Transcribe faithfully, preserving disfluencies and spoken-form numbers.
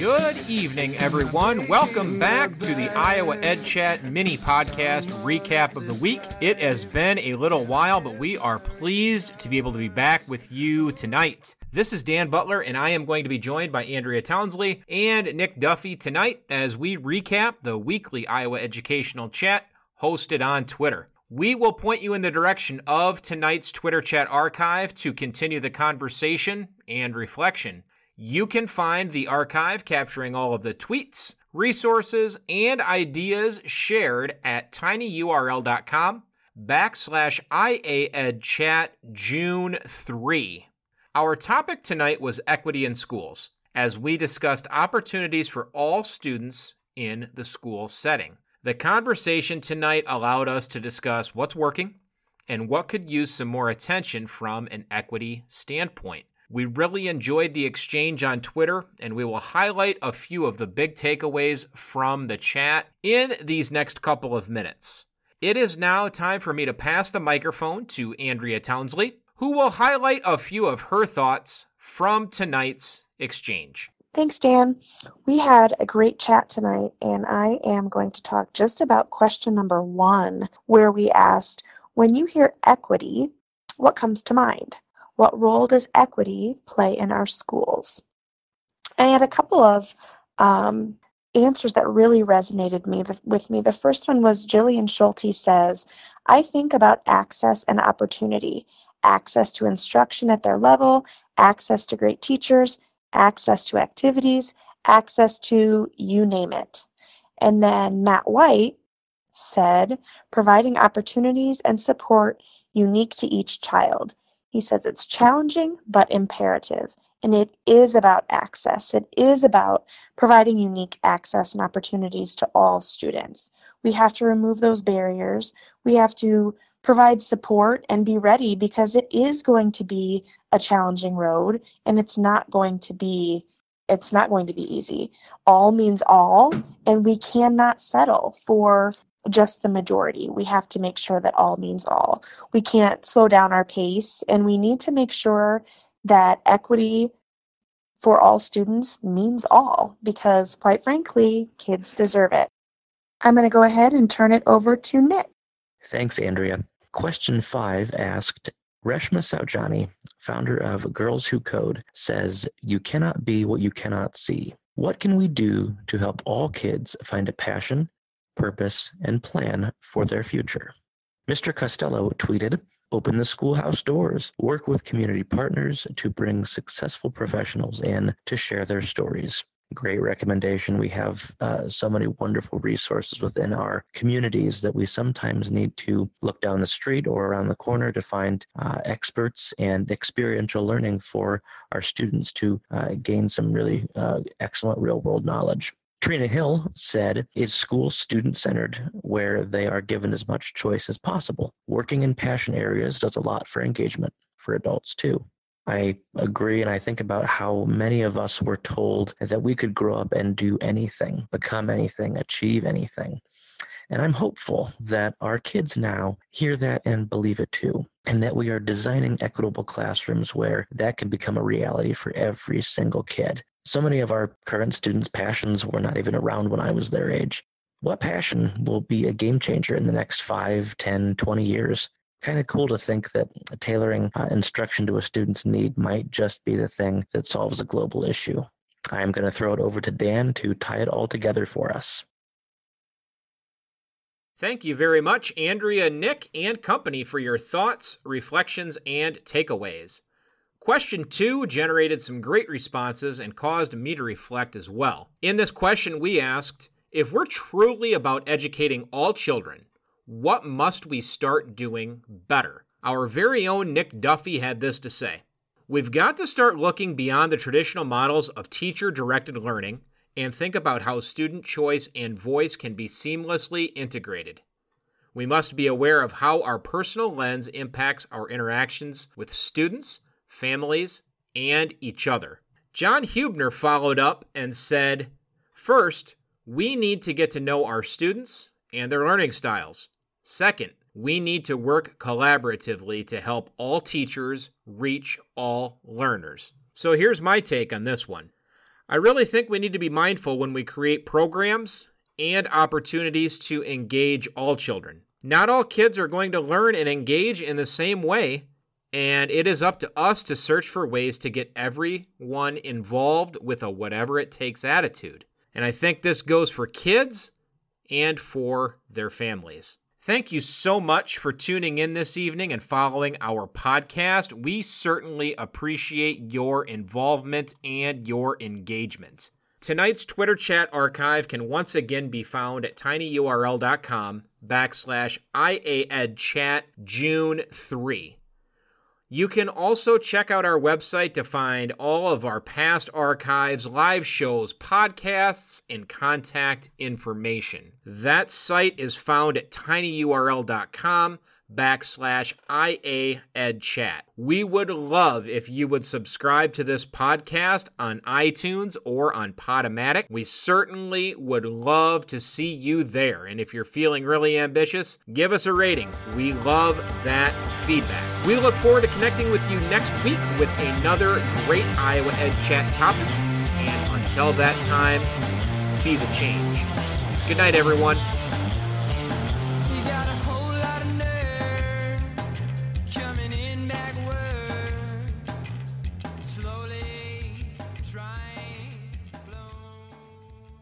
Good evening, everyone. Welcome back to the Iowa Ed Chat mini podcast recap of the week. It has been a little while, but we are pleased to be able to be back with you tonight. This is Dan Butler, and I am going to be joined by Andrea Townsley and Nick Duffy tonight as we recap the weekly Iowa Educational Chat hosted on Twitter. We will point you in the direction of tonight's Twitter chat archive to continue the conversation and reflection. You can find the archive capturing all of the tweets, resources, and ideas shared at tinyurl.com backslash IAEdChat June third. Our topic tonight was equity in schools, as we discussed opportunities for all students in the school setting. The conversation tonight allowed us to discuss what's working and what could use some more attention from an equity standpoint. We really enjoyed the exchange on Twitter, and we will highlight a few of the big takeaways from the chat in these next couple of minutes. It is now time for me to pass the microphone to Andrea Townsley, who will highlight a few of her thoughts from tonight's exchange. Thanks, Dan. We had a great chat tonight, and I am going to talk just about question number one, where we asked, when you hear equity, what comes to mind? What role does equity play in our schools? And I had a couple of um, answers that really resonated me with me. The first one was Jillian Schulte says, I think about access and opportunity, access to instruction at their level, access to great teachers, access to activities, access to you name it. And then Matt White said, providing opportunities and support unique to each child. He says it's challenging, but imperative. And it is about access. It is about providing unique access and opportunities to all students. We have to remove those barriers. We have to provide support and be ready, because it is going to be a challenging road, and it's not going to be it's not going to be easy. All means all, and we cannot settle for just the majority. We have to make sure that all means all. We can't slow down our pace, and we need to make sure that equity for all students means all, because quite frankly, kids deserve it. I'm going to go ahead and turn it over to Nick. Thanks, Andrea. Question five asked, Reshma Saujani, founder of Girls Who Code, says, you cannot be what you cannot see. What can we do to help all kids find a passion, purpose, and plan for their future? Mister Costello tweeted, open the schoolhouse doors, work with community partners to bring successful professionals in to share their stories. Great recommendation. We have uh, so many wonderful resources within our communities that we sometimes need to look down the street or around the corner to find uh, experts and experiential learning for our students to uh, gain some really uh, excellent real-world knowledge. Trina Hill said, is school student-centered where they are given as much choice as possible? Working in passion areas does a lot for engagement for adults too. I agree, and I think about how many of us were told that we could grow up and do anything, become anything, achieve anything. And I'm hopeful that our kids now hear that and believe it too, and that we are designing equitable classrooms where that can become a reality for every single kid. So many of our current students' passions were not even around when I was their age. What passion will be a game changer in the next five, ten, twenty years? Kind of cool to think that tailoring uh, instruction to a student's need might just be the thing that solves a global issue. I'm going to throw it over to Dan to tie it all together for us. Thank you very much, Andrea, Nick, and company for your thoughts, reflections, and takeaways. Question two generated some great responses and caused me to reflect as well. In this question, we asked, if we're truly about educating all children, what must we start doing better? Our very own Nick Duffy had this to say. We've got to start looking beyond the traditional models of teacher-directed learning and think about how student choice and voice can be seamlessly integrated. We must be aware of how our personal lens impacts our interactions with students, families, and each other. John Hubner followed up and said, first, we need to get to know our students and their learning styles. Second, we need to work collaboratively to help all teachers reach all learners. So here's my take on this one. I really think we need to be mindful when we create programs and opportunities to engage all children. Not all kids are going to learn and engage in the same way, and it is up to us to search for ways to get everyone involved with a whatever it takes attitude. And I think this goes for kids and for their families. Thank you so much for tuning in this evening and following our podcast. We certainly appreciate your involvement and your engagement. Tonight's Twitter chat archive can once again be found at tinyurl.com backslash IAEdChat June three. You can also check out our website to find all of our past archives, live shows, podcasts, and contact information. That site is found at tinyurl.com backslash IAEdChat. We would love if you would subscribe to this podcast on iTunes or on Podomatic. We certainly would love to see you there. And if you're feeling really ambitious, give us a rating. We love that feedback. We look forward to connecting with you next week with another great Iowa Ed Chat topic. And until that time, be the change. Good night, everyone.